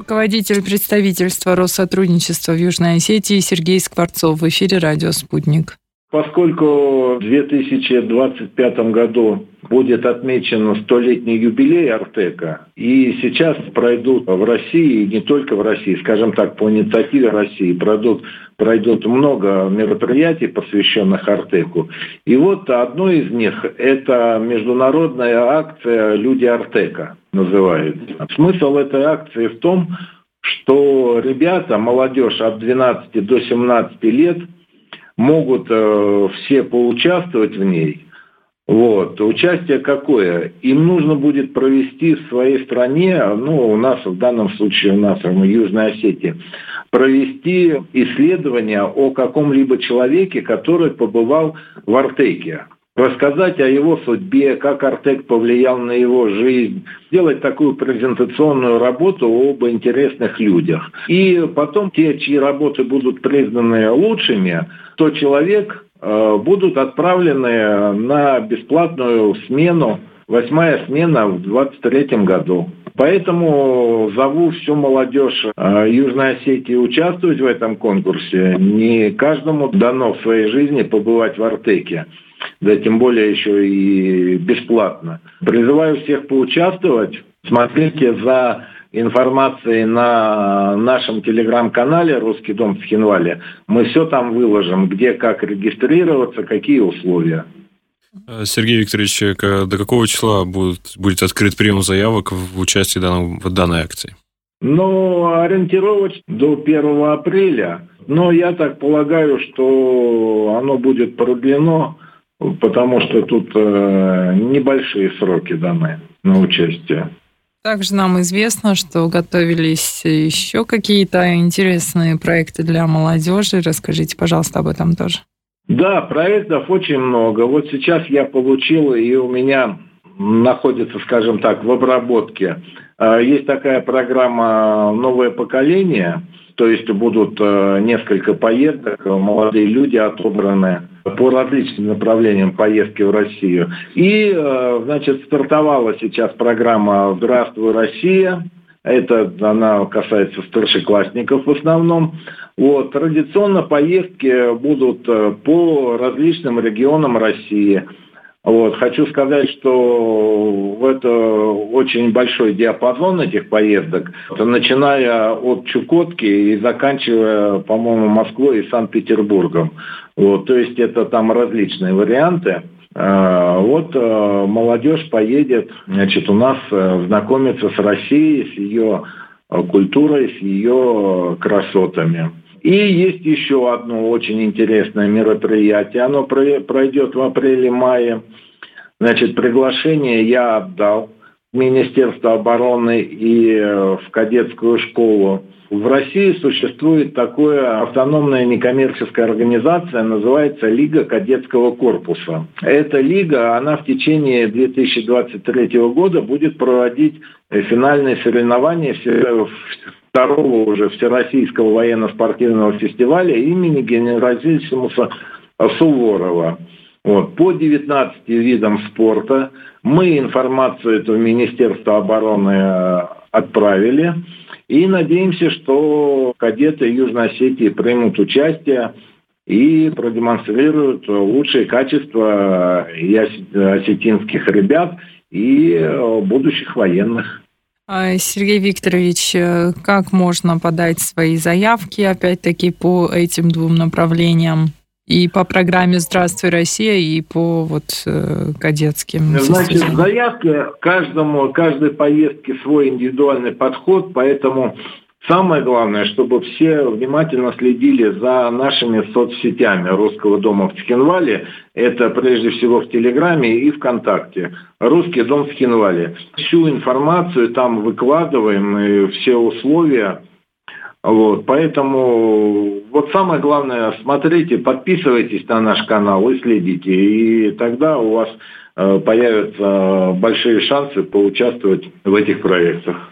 Руководитель представительства Россотрудничества в Южной Осетии Сергей Скворцов в эфире «Радио Спутник». Поскольку в 2025 году будет отмечен 100-летний юбилей Артека, и сейчас пройдут в России, и не только в России, скажем так, по инициативе России, пройдут много мероприятий, посвященных Артеку. И вот одно из них – это международная акция «Люди Артека» называется. Смысл этой акции в том, что ребята, молодежь от 12 до 17 лет, могут все поучаствовать в ней. Участие какое? Им нужно будет провести в своей стране, у нас в данном случае, в Южной Осетии, провести исследование о каком-либо человеке, который побывал в Артеке. Рассказать о его судьбе, как Артек повлиял на его жизнь, сделать такую презентационную работу об интересных людях. И потом те, чьи работы будут признаны лучшими, 100 человек будут отправлены на бесплатную смену, 8-я смена в 2023 году. Поэтому зову всю молодежь Южной Осетии участвовать в этом конкурсе. Не каждому дано в своей жизни побывать в Артеке. Да, тем более еще и бесплатно. Призываю всех поучаствовать. Смотрите за информацией на нашем телеграм-канале «Русский дом в Цхинвале». Мы все там выложим, где, как регистрироваться, какие условия. Сергей Викторович, до какого числа будет открыт прием заявок в участии в данной акции? Ориентировочно до 1 апреля. Но я так полагаю, что оно будет продлено, потому что тут небольшие сроки даны на участие. Также нам известно, что готовились еще какие-то интересные проекты для молодежи. Расскажите, пожалуйста, об этом тоже. Да, проектов очень много. Вот сейчас я получил, и у меня находится, скажем так, в обработке. Есть такая программа «Новое поколение». То есть будут несколько поездок, молодые люди отобраны по различным направлениям поездки в Россию. И, стартовала сейчас программа «Здравствуй, Россия». Она касается старшеклассников в основном. Традиционно поездки будут по различным регионам России. Хочу сказать, что это очень большой диапазон этих поездок, начиная от Чукотки и заканчивая, по-моему, Москвой и Санкт-Петербургом. То есть это там различные варианты. Молодежь поедет, у нас знакомиться с Россией, с ее культурой, с ее красотами. И есть еще одно очень интересное мероприятие. Оно пройдет в апреле-мае. Приглашение я отдал в Министерство обороны и в кадетскую школу. В России существует такая автономная некоммерческая организация, называется Лига кадетского корпуса. Эта лига, она в течение 2023 года будет проводить финальные соревнования второго уже Всероссийского военно-спортивного фестиваля имени генералиссимуса Суворова. По 19 видам спорта. Мы информацию эту в Министерство обороны отправили. И надеемся, что кадеты Южной Осетии примут участие и продемонстрируют лучшие качества и осетинских ребят, и будущих военных. Сергей Викторович, как можно подать свои заявки, опять-таки, по этим двум направлениям? И по программе «Здравствуй, Россия», и по кадетским. В заявке каждой поездке свой индивидуальный подход, поэтому самое главное, чтобы все внимательно следили за нашими соцсетями Русского дома в Цхинвале. Это прежде всего в Телеграме и ВКонтакте. Русский дом в Цхинвале. Всю информацию там выкладываем, и все условия. Поэтому самое главное, смотрите, подписывайтесь на наш канал и следите. И тогда у вас появятся большие шансы поучаствовать в этих проектах.